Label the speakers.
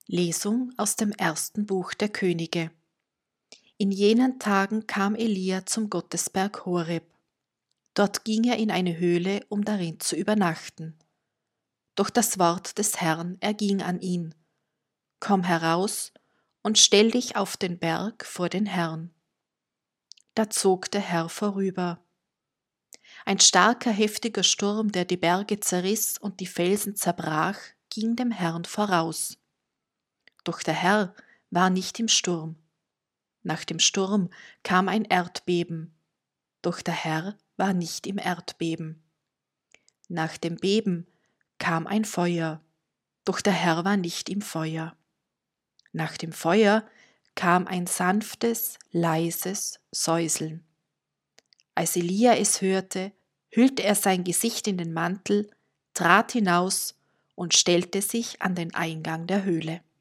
Speaker 1: Lesung aus dem ersten Buch der Könige. In jenen Tagen kam Elia zum Gottesberg Horeb. Dort ging er in eine Höhle, um darin zu übernachten. Doch das Wort des Herrn erging an ihn: Komm heraus und stell dich auf den Berg vor den Herrn. Da zog der Herr vorüber. Ein starker, heftiger Sturm, der die Berge zerriss und die Felsen zerbrach, ging dem Herrn voraus. Doch der Herr war nicht im Sturm. Nach dem Sturm kam ein Erdbeben, doch der Herr war nicht im Erdbeben. Nach dem Beben kam ein Feuer, doch der Herr war nicht im Feuer. Nach dem Feuer kam ein sanftes, leises Säuseln. Als Elia es hörte, hüllte er sein Gesicht in den Mantel, trat hinaus und stellte sich an den Eingang der Höhle.